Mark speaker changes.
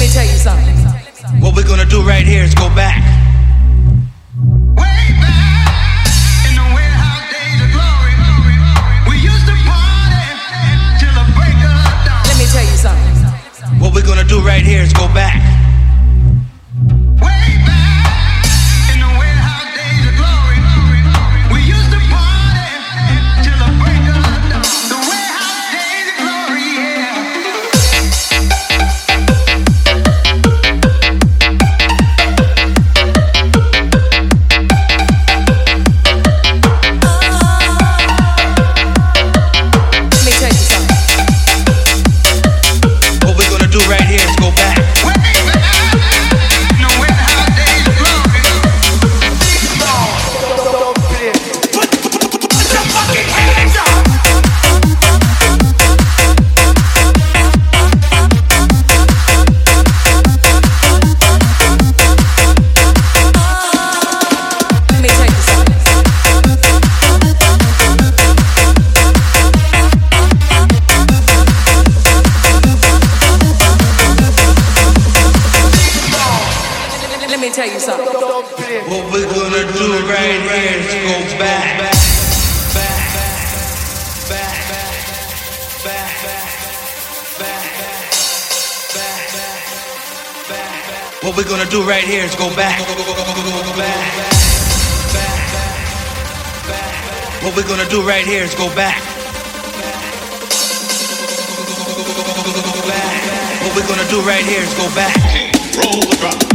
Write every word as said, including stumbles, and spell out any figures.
Speaker 1: tell you something.
Speaker 2: What we're gonna do right here is go back.
Speaker 3: Way back in the warehouse days of glory, we used to party till the break of dawn.
Speaker 1: Let me tell you something.
Speaker 2: What we're gonna do right here is go back.
Speaker 3: Way back in the warehouse days of glory, we used to party till the break of dawn. The warehouse days of glory, yeah.
Speaker 2: Right here is go back.
Speaker 1: Let me tell you something.
Speaker 2: What we're gonna do right here is go back. What we're gonna do right here is go back. What we're gonna do right here is go back. What we're gonna do right here is go back.
Speaker 4: Roll the drop.